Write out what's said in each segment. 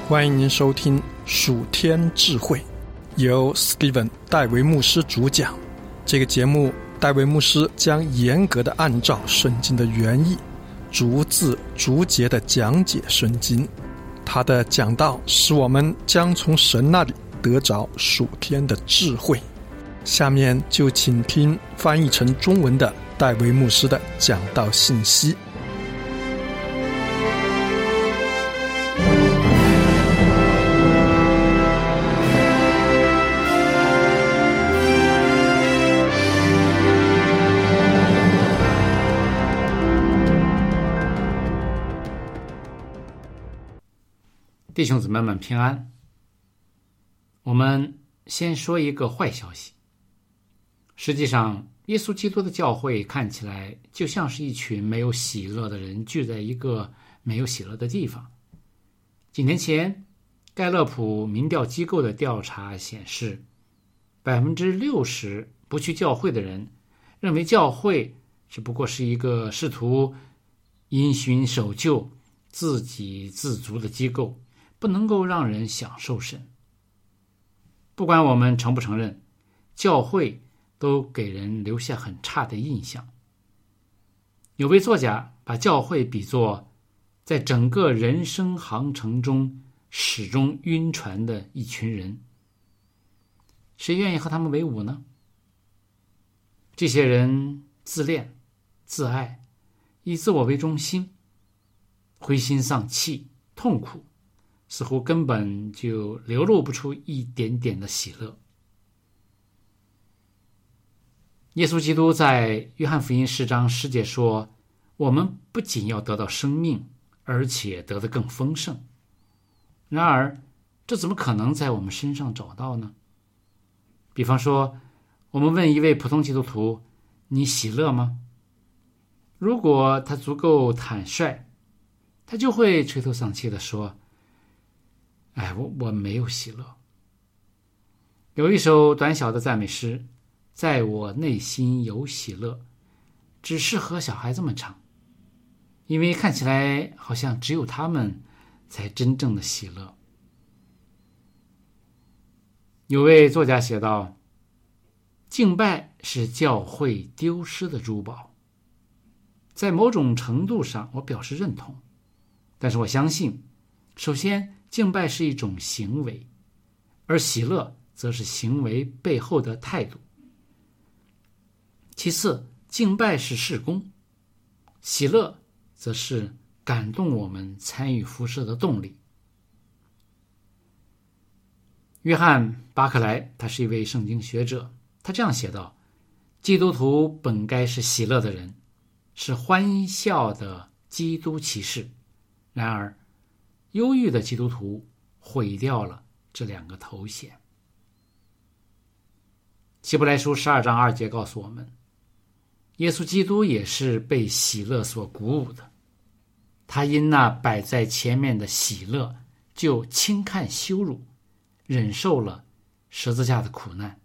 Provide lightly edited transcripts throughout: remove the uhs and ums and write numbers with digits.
欢迎您收听属天智慧，由 Steven 戴维牧师主讲。这个节目，戴维牧师将严格的按照圣经的原意，逐字逐节的讲解圣经。他的讲道使我们将从神那里得着属天的智慧。下面就请听翻译成中文的戴维牧师的讲道信息。 弟兄姊妹们平安。我们先说一个坏消息。实际上，耶稣基督的教会看起来就像是一群没有喜乐的人聚在一个没有喜乐的地方。几年前，盖勒普民调机构的调查显示，60%不去教会的人认为教会只不过是一个试图因循守旧、自给自足的机构，不能够让人享受神。不管我们承不承认，教会都给人留下很差的印象。有位作家把教会比作在整个人生航程中始终晕船的一群人。谁愿意和他们为伍呢？这些人自恋、自爱，以自我为中心，灰心丧气、痛苦，似乎根本就流露不出一点点的喜乐。耶稣基督在约翰福音10章10节说，我们不仅要得到生命，而且得得更丰盛。然而，这怎么可能在我们身上找到呢？比方说，我们问一位普通基督徒，你喜乐吗？如果他足够坦率，他就会垂头丧气地说，我没有喜乐。有一首短小的赞美诗，在我内心有喜乐，只适合小孩子们唱，因为看起来好像只有他们才真正的喜乐。有位作家写道，敬拜是教会丢失的珠宝。在某种程度上，我表示认同，但是我相信，首先敬拜是一种行为，而喜乐则是行为背后的态度。其次，敬拜是事工，喜乐则是感动我们参与服事的动力。约翰·巴克莱，他是一位圣经学者，他这样写道，基督徒本该是喜乐的人，是欢笑的基督骑士，然而忧郁的基督徒毁掉了这两个头衔。希伯来书12章2节告诉我们，耶稣基督也是被喜乐所鼓舞的，他因那摆在前面的喜乐，就轻看羞辱，忍受了十字架的苦难。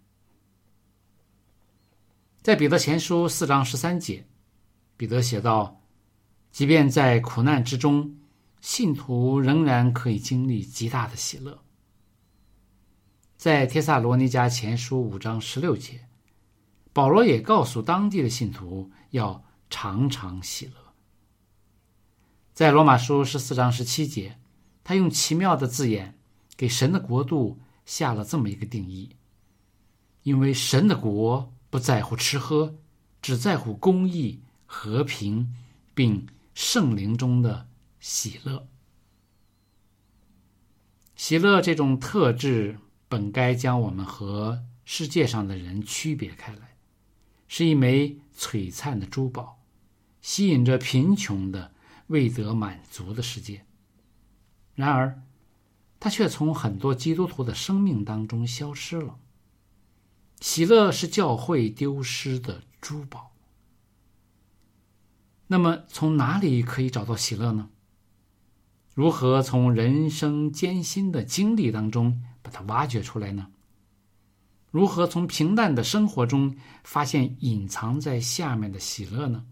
在彼得前书4章13节，彼得写道，即便在苦难之中，信徒仍然可以经历极大的喜乐。在帖撒罗尼迦前书5章16节，保罗也告诉当地的信徒要常常喜乐。在罗马书14章17节，他用奇妙的字眼给神的国度下了这么一个定义，因为神的国不在乎吃喝，只在乎公义、和平，并圣灵中的喜乐。喜乐这种特质本该将我们和世界上的人区别开来，是一枚璀璨的珠宝，吸引着贫穷的未得满足的世界。然而它却从很多基督徒的生命当中消失了。喜乐是教会丢失的珠宝。那么从哪里可以找到喜乐呢？如何从人生艰辛的经历当中把它挖掘出来呢？如何从平淡的生活中发现隐藏在下面的喜乐呢？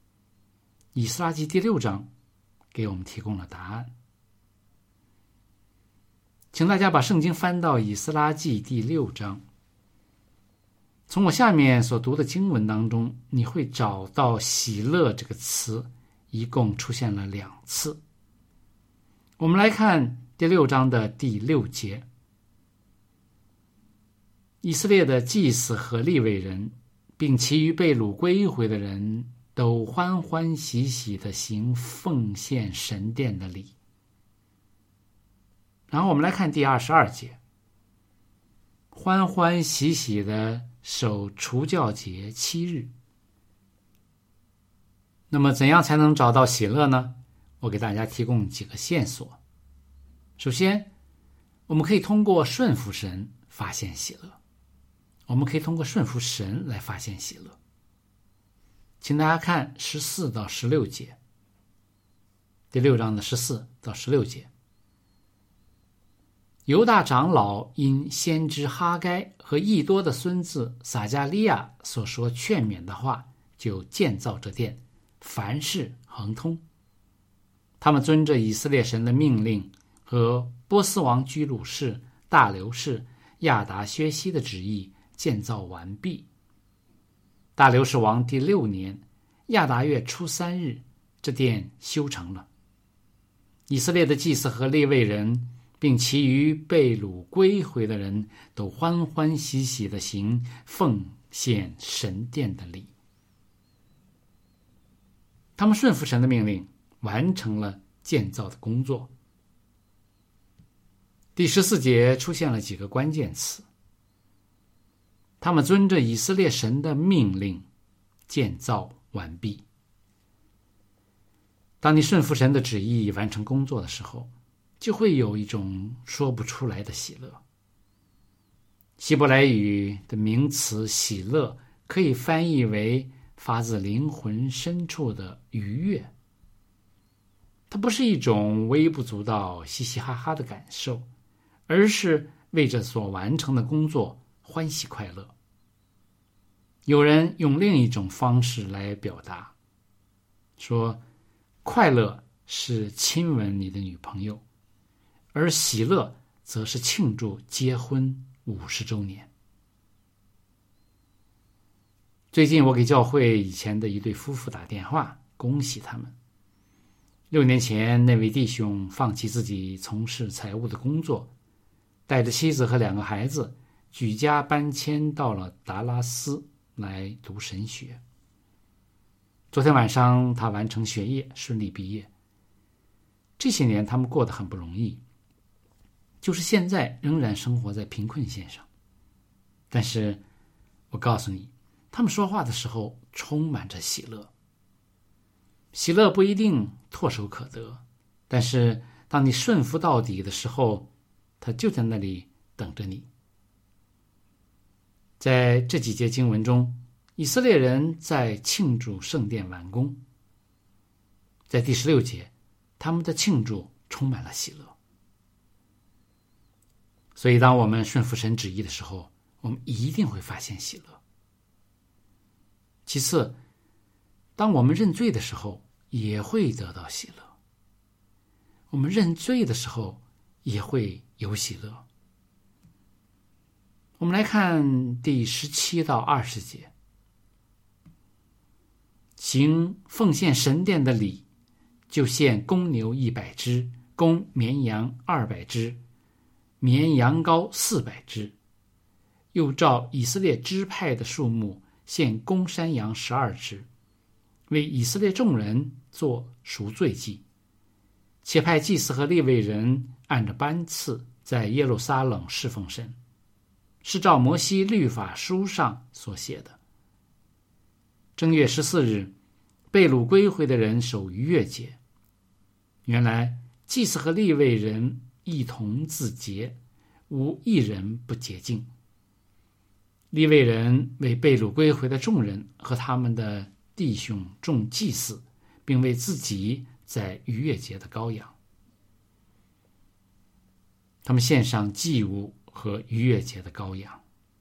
以斯拉记第6章给我们提供了答案。 请大家把圣经翻到以斯拉记第6章。从我下面所读的经文当中，你会找到喜乐这个词一共出现了2次。我们来看第6章的第6节，以色列的祭司和利未人，并其余被掳归回的人都欢欢喜喜地行奉献神殿的礼。然后我们来看第22节，欢欢喜喜地守除酵节7日。那么怎样才能找到喜乐呢？我给大家提供几个线索。首先，我们可以通过顺服神发现喜乐。我们可以通过顺服神来发现喜乐。请大家看14到16节，第6章的14到16节。犹大长老因先知哈该和益多的孙子撒迦利亚所说劝勉的话，就建造这殿，凡事亨通。他们遵着以色列神的命令和波斯王居鲁士、大流士、亚达薛西的旨意建造完毕。大流士王第6年亚达月初3日，这殿修成了。以色列的祭司和利未人并其余被掳归回的人都欢欢喜喜地行奉献神殿的礼。他们顺服神的命令，完成了建造的工作。第14节出现了几个关键词，他们遵着以色列神的命令建造完毕。当你顺服神的旨意完成工作的时候，就会有一种说不出来的喜乐。希伯来语的名词喜乐可以翻译为发自灵魂深处的愉悦。它不是一种微不足道嘻嘻哈哈的感受，而是为着所完成的工作欢喜快乐。有人用另一种方式来表达，说快乐是亲吻你的女朋友，而喜乐则是庆祝结婚50周年。最近我给教会以前的一对夫妇打电话，恭喜他们。6年前，那位弟兄放弃自己从事财务的工作，带着妻子和2个孩子举家搬迁到了达拉斯来读神学。昨天晚上他完成学业，顺利毕业。这些年他们过得很不容易，就是现在仍然生活在贫困线上。但是我告诉你，他们说话的时候充满着喜乐。喜乐不一定唾手可得，但是当你顺服到底的时候，他就在那里等着你。在这几节经文中，以色列人在庆祝圣殿完工。在第16节，他们的庆祝充满了喜乐。所以当我们顺服神旨意的时候，我们一定会发现喜乐。其次，当我们认罪的时候，也会得到喜乐。我们认罪的时候，也会有喜乐。我们来看第17到20节。行奉献神殿的礼，就献公牛100只，公绵羊200只，绵羊羔400只，又照以色列支派的数目献公山羊12只，为以色列众人做赎罪祭。且派祭司和利未人按着班次在耶路撒冷侍奉神，是照摩西律法书上所写的。正月14日，被掳归回的人守逾越节。原来祭司和利未人一同自洁，无一人不洁净。利未人为被掳归回的众人和他们的弟兄众祭祀，并为自己在逾越节的羔羊。他们献上祭物和逾越节的羔羊。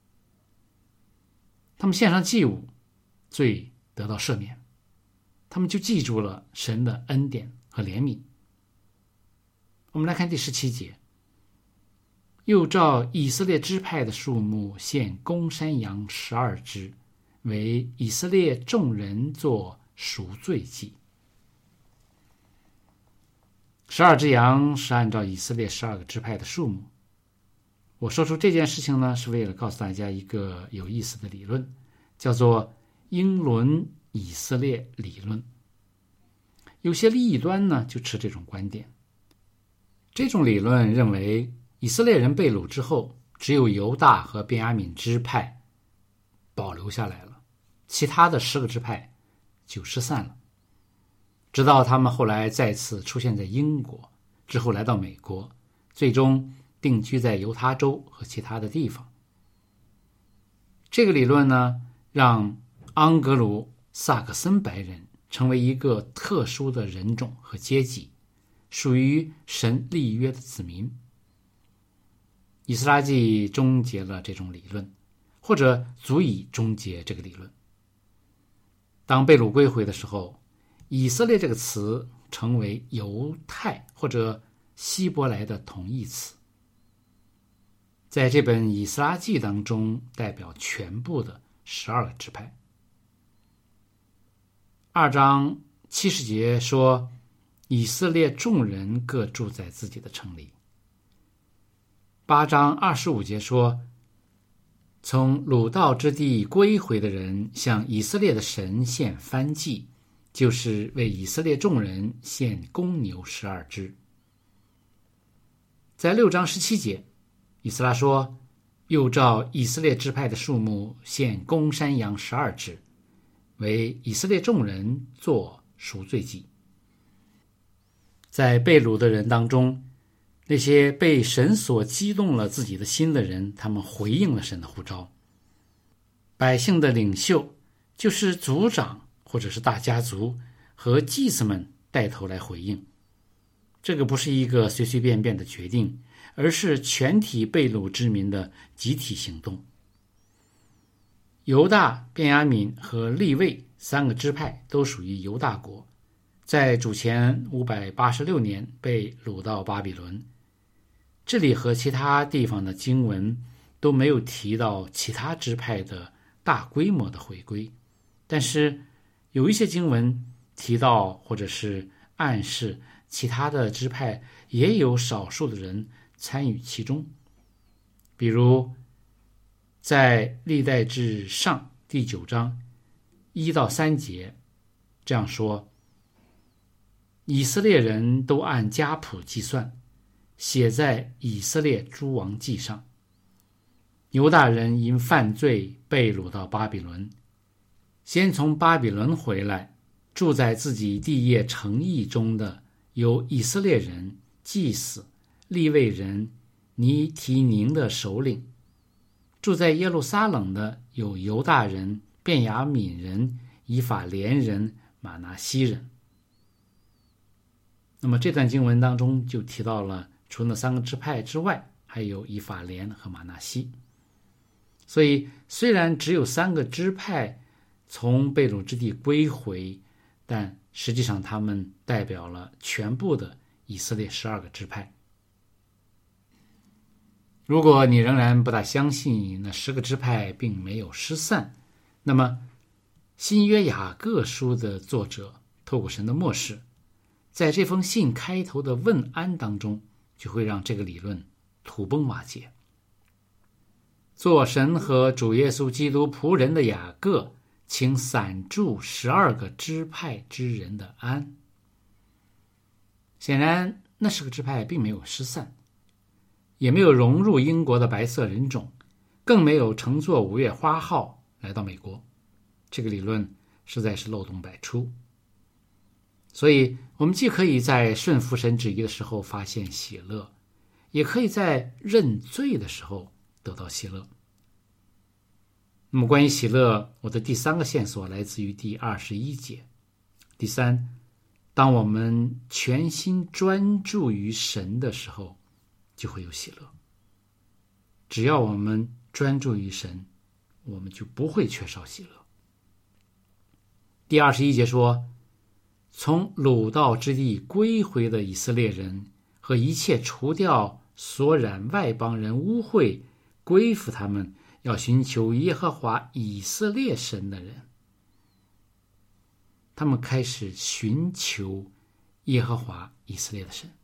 他们献上祭物，罪得到赦免，他们就记住了神的恩典和怜悯。我们来看第17节。 又照以色列支派的数目献公山羊12只，为以色列众人做赎罪祭。12只羊是按照以色列12个支派的数目。我说出这件事情呢，是为了告诉大家一个有意思的理论，叫做英伦以色列理论。有些利益端呢就持这种观点。这种理论认为，以色列人被掳之后，只有犹大和便雅悯支派保留下来了，其他的10个支派就失散了。直到他们后来再次出现在英国，之后来到美国，最终定居在犹他州和其他的地方。这个理论呢，让盎格鲁撒克森白人成为一个特殊的人种和阶级，属于神立约的子民。以斯拉记终结了这种理论，或者足以终结这个理论。当被掳归回的时候，以色列这个词成为犹太或者希伯来的同义词。在这本以斯拉记当中，代表全部的12个支派。2章70节说，以色列众人各住在自己的城里。8章25节说，从掳到之地归回的人向以色列的神献燔祭，就是为以色列众人献公牛12只。在6章17节，以斯拉说，又照以色列支派的数目献公山羊12只，为以色列众人做赎罪祭。在被掳的人当中，那些被神所激动了自己的心的人，他们回应了神的呼召。百姓的领袖就是族长或者是大家族和祭司们带头来回应。这个不是一个随随便便的决定，而是全体被掳之民的集体行动。犹大、便雅悯和利未3个支派都属于犹大国，在主前586年被掳到巴比伦。这里和其他地方的经文都没有提到其他支派的大规模的回归，但是有一些经文提到或者是暗示其他的支派也有少数的人参与其中。比如在历代志上第9章1到3节这样说，以色列人都按家谱计算，写在以色列诸王记上。犹大人因犯罪被掳到巴比伦，先从巴比伦回来，住在自己地业城邑中的有以色列人、祭司、利未人、尼提宁的首领；住在耶路撒冷的有犹大人、便雅悯人、以法莲人、玛拿西人。那么这段经文当中就提到了，除了3个支派之外，还有以法莲和玛拿西。所以虽然只有3个支派从被掳之地归回，但实际上他们代表了全部的以色列12个支派。如果你仍然不大相信那10个支派并没有失散，那么新约雅各书的作者透过神的默示，在这封信开头的问安当中，就会让这个理论土崩瓦解。做神和主耶稣基督仆人的雅各，请散住12个支派之人的安。显然那10个支派并没有失散，也没有融入英国的白色人种，更没有乘坐5月花号来到美国。这个理论实在是漏洞百出。所以我们既可以在顺服神旨意的时候发现喜乐，也可以在认罪的时候得到喜乐。那么关于喜乐，我的第3个线索来自于第21节。第3，当我们全心专注于神的时候，就会有喜乐。只要我们专注于神，我们就不会缺少喜乐。第21节说，从掳到之地归回的以色列人和一切除掉所染外邦人污秽，归服他们，要寻求耶和华以色列神的人。他们开始寻求耶和华以色列的神。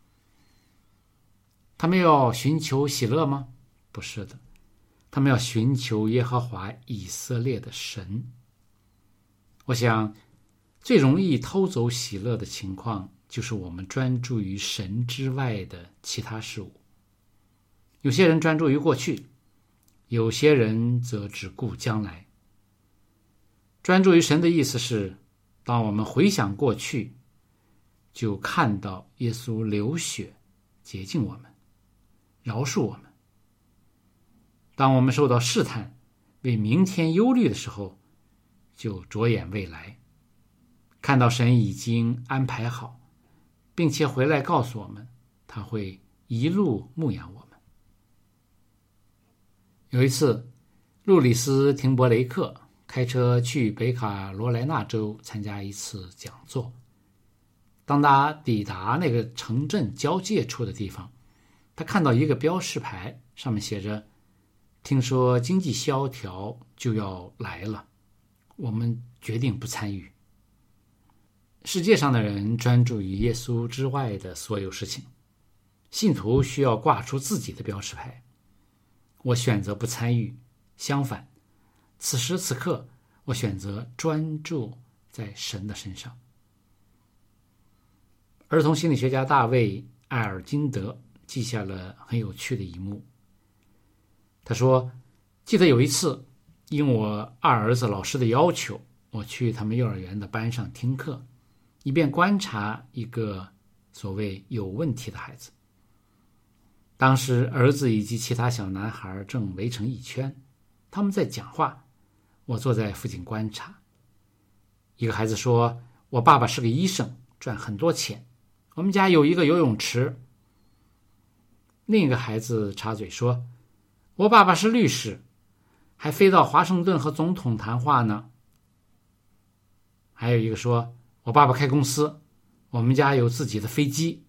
他们要寻求喜乐吗？不是的，他们要寻求耶和华以色列的神。我想最容易偷走喜乐的情况，就是我们专注于神之外的其他事物。有些人专注于过去，有些人则只顾将来。专注于神的意思是，当我们回想过去，就看到耶稣流血洁净我们，饶恕我们。当我们受到试探，为明天忧虑的时候，就着眼未来，看到神已经安排好，并且回来告诉我们，他会一路牧养我们。有一次，路里斯·廷伯雷克开车去北卡罗来纳州参加一次讲座。当他抵达那个城镇交界处的地方，他看到一个标示牌，上面写着：听说经济萧条就要来了，我们决定不参与。世界上的人专注于耶稣之外的所有事情，信徒需要挂出自己的标识牌。我选择不参与，相反，此时此刻，我选择专注在神的身上。儿童心理学家大卫·艾尔金德记下了很有趣的一幕。他说，记得有一次，因我二儿子老师的要求，我去他们幼儿园的班上听课，以便观察一个所谓有问题的孩子。当时儿子以及其他小男孩正围成一圈，他们在讲话，我坐在附近观察。一个孩子说，我爸爸是个医生，赚很多钱，我们家有一个游泳池。另一个孩子插嘴说，我爸爸是律师，还飞到华盛顿和总统谈话呢。还有一个说，我爸爸开公司，我们家有自己的飞机。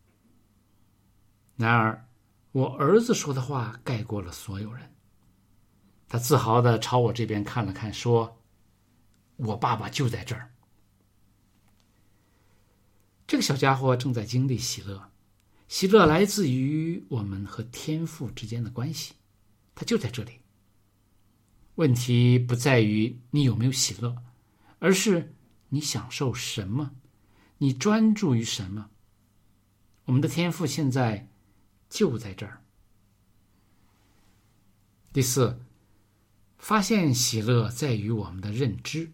然而我儿子说的话盖过了所有人。他自豪地朝我这边看了看，说，我爸爸就在这儿。这个小家伙正在经历喜乐，喜乐来自于我们和天父之间的关系，他就在这里。问题不在于你有没有喜乐，而是你享受什么，你专注于什么。我们的天父现在就在这儿。第四，发现喜乐在于我们的认知。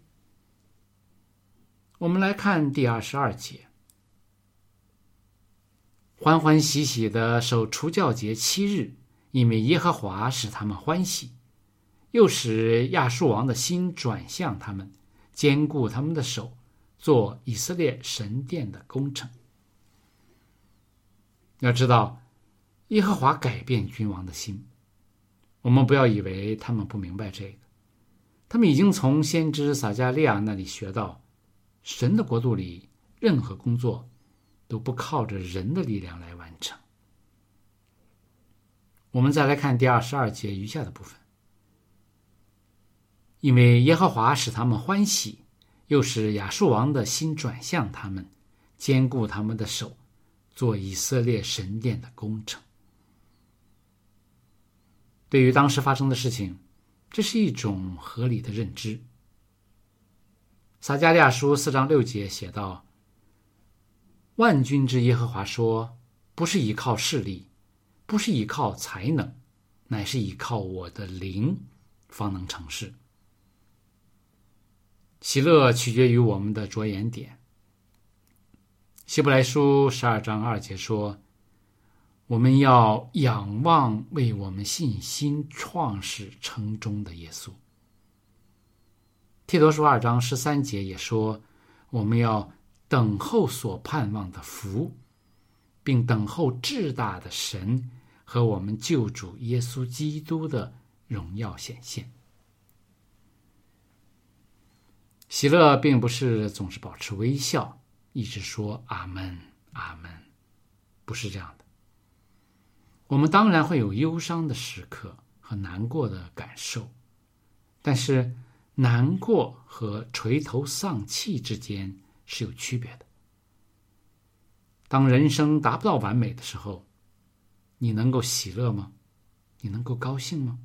我们来看第22节，欢欢喜喜地守除酵节7日，因为耶和华使他们欢喜，又使亚述王的心转向他们，坚固他们的手，做以色列神殿的工程。要知道，耶和华改变君王的心。我们不要以为他们不明白这个，他们已经从先知撒迦利亚那里学到，神的国度里任何工作都不靠着人的力量来完成。我们再来看第22节余下的部分，因为耶和华使他们欢喜，又使亚述王的心转向他们，坚固他们的手，做以色列神殿的工程。对于当时发生的事情，这是一种合理的认知。撒迦利亚书4章6节写道，万军之耶和华说，不是依靠势力，不是依靠才能，乃是依靠我的灵，方能成事。喜乐取决于我们的着眼点。希伯来书12章2节说，我们要仰望为我们信心创始成终的耶稣。提多书2章13节也说，我们要等候所盼望的福，并等候至大的神和我们救主耶稣基督的荣耀显现。喜乐并不是总是保持微笑，一直说阿们阿们，不是这样的。 我们当然会有忧伤的时刻和难过的感受，但是难过和垂头丧气之间是有区别的。当人生达不到完美的时候，你能够喜乐吗？你能够高兴吗？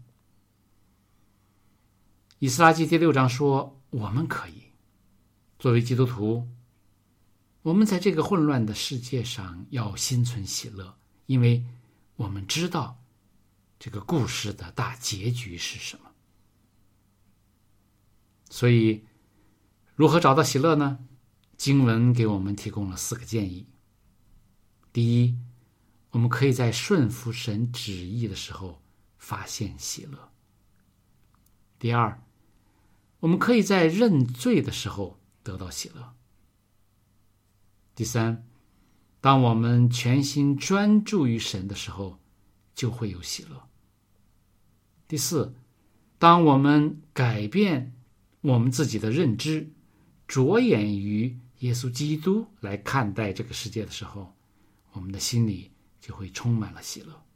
以斯拉记第6章说，我们可以。作为基督徒，我们在这个混乱的世界上要心存喜乐，因为我们知道这个故事的大结局是什么。所以，如何找到喜乐呢？经文给我们提供了4个建议。第一，我们可以在顺服神旨意的时候发现喜乐。第二，我们可以在认罪的时候得到喜乐。第三，当我们全心专注于神的时候，就会有喜乐。第四，当我们改变我们自己的认知，着眼于耶稣基督来看待这个世界的时候，我们的心里就会充满了喜乐。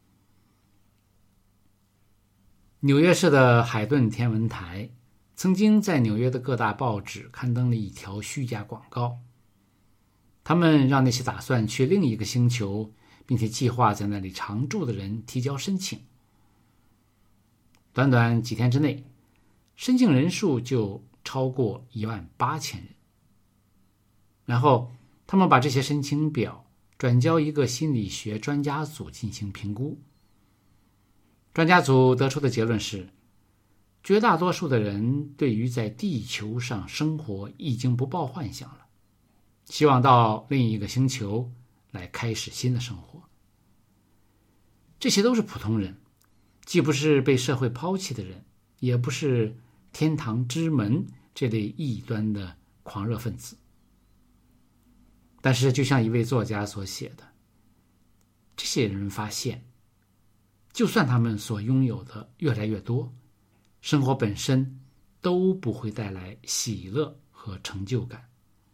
纽约市的海顿天文台曾经在纽约的各大报纸刊登了一条虚假广告，他们让那些打算去另一个星球并且计划在那里常住的人提交申请。短短几天之内，申请人数就超过18000人。然后他们把这些申请表转交一个心理学专家组进行评估。专家组得出的结论是，绝大多数的人对于在地球上生活已经不抱幻想了，希望到另一个星球来开始新的生活。这些都是普通人，既不是被社会抛弃的人，也不是天堂之门这类异端的狂热分子。但是就像一位作家所写的，这些人发现，就算他们所拥有的越来越多，生活本身都不会带来喜乐和成就感。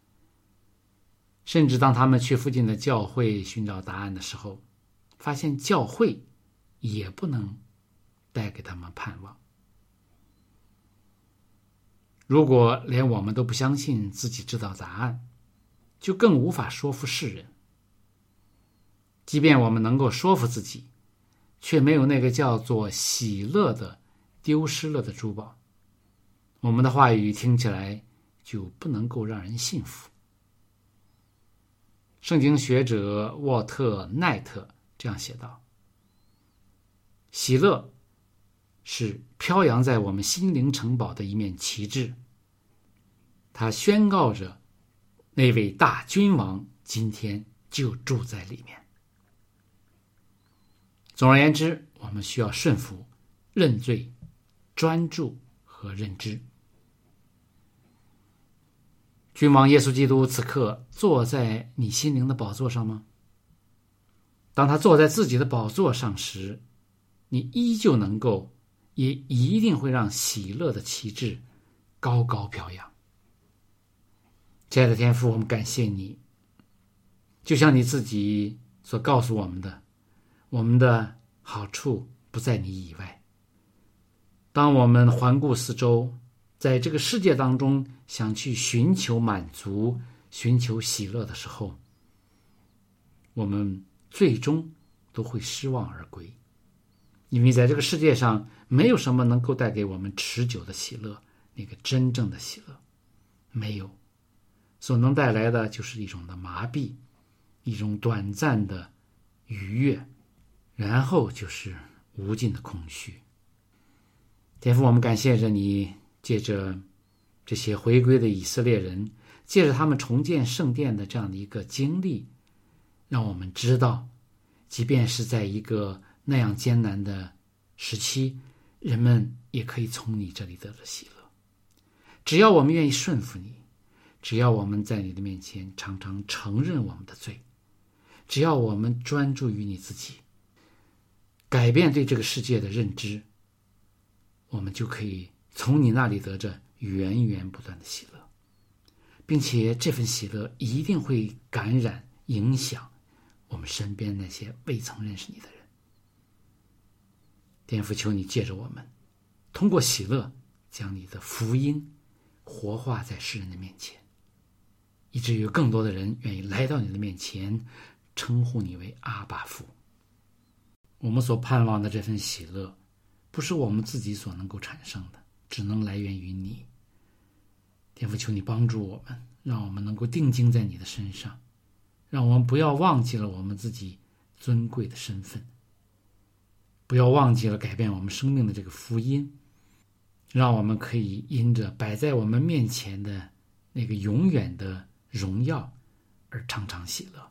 甚至当他们去附近的教会寻找答案的时候，发现教会也不能带给他们盼望。如果连我们都不相信自己知道答案，就更无法说服世人。即便我们能够说服自己，却没有那个叫做喜乐的丢失了的珠宝，我们的话语听起来就不能够让人信服。圣经学者沃特奈特这样写道，喜乐是飘扬在我们心灵城堡的一面旗帜，它宣告着那位大君王今天就住在里面。总而言之，我们需要顺服、认罪、专注和认知。君王耶稣基督此刻坐在你心灵的宝座上吗？当他坐在自己的宝座上时，你依旧能够，也一定会让喜乐的旗帜高高飘扬。亲爱的天父，我们感谢你，就像你自己所告诉我们的，我们的好处不在你以外。当我们环顾四周，在这个世界当中想去寻求满足、寻求喜乐的时候，我们最终都会失望而归。因为在这个世界上没有什么能够带给我们持久的喜乐，那个真正的喜乐没有，所能带来的就是一种的麻痹，一种短暂的愉悦，然后就是无尽的空虚。天父，我们感谢着你，借着这些回归的以色列人，借着他们重建圣殿的这样的一个经历，让我们知道，即便是在一个那样艰难的时期，人们也可以从你这里得到喜乐。只要我们愿意顺服你，只要我们在你的面前常常承认我们的罪，只要我们专注于你自己，改变对这个世界的认知，我们就可以从你那里得着源源不断的喜乐，并且这份喜乐一定会感染影响我们身边那些未曾认识你的人。 天父，求你借着我们，通过喜乐将你的福音活化在世人的面前，以至于有更多的人愿意来到你的面前，称呼你为阿爸父。我们所盼望的这份喜乐，不是我们自己所能够产生的，只能来源于你。天父，求你帮助我们，让我们能够定睛在你的身上，让我们不要忘记了我们自己尊贵的身份，不要忘记了改变我们生命的这个福音，让我们可以因着摆在我们面前的那个永远的荣耀而常常喜乐。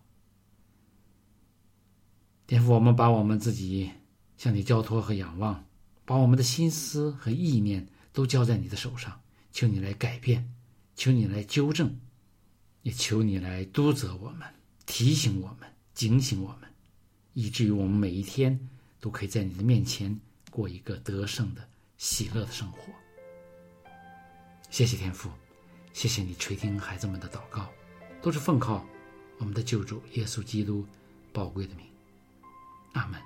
天父，我们把我们自己向你交托和仰望，把我们的心思和意念都交在你的手上，求你来改变，求你来纠正，也求你来督责我们，提醒我们，警醒我们，以至于我们每一天都可以在你的面前过一个得胜的喜乐的生活。谢谢天父，谢谢你垂听孩子们的祷告，都是奉靠我们的救主耶稣基督宝贵的名，阿们。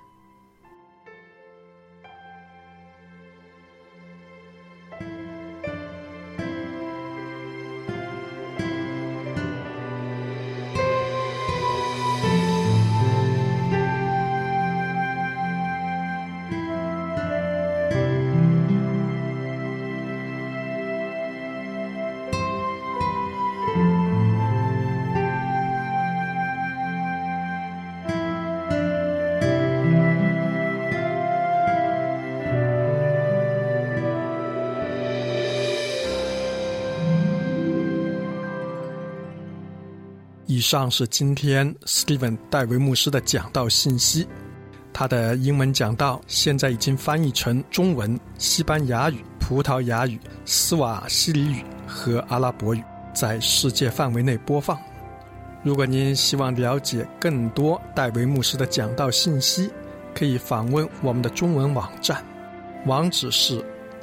以上是今天 Steven 戴维牧师的讲道信息。他的英文讲道现在已经翻译成中文、西班牙语、葡萄牙语、斯瓦希里语和阿拉伯语，在世界范围内播放。如果您希望了解更多戴维牧师的讲道信息，可以访问我们的中文网站，网址是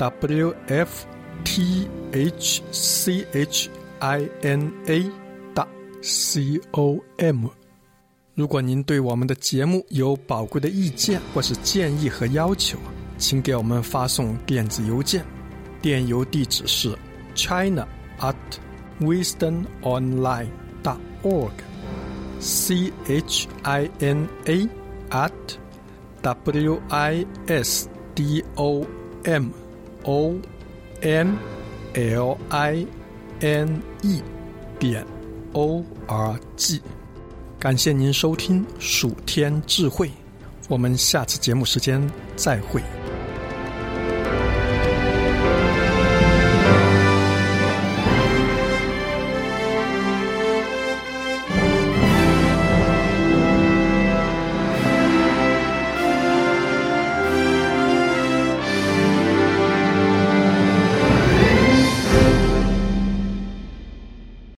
wfthchina.com。 如果您对我们的节目有宝贵的意见或是建议和要求，请给我们发送电子邮件，电邮地址是 china@wisdomonline.org china@wisdomonline.org。 感谢您收听蜀天智慧，我们下次节目时间再会。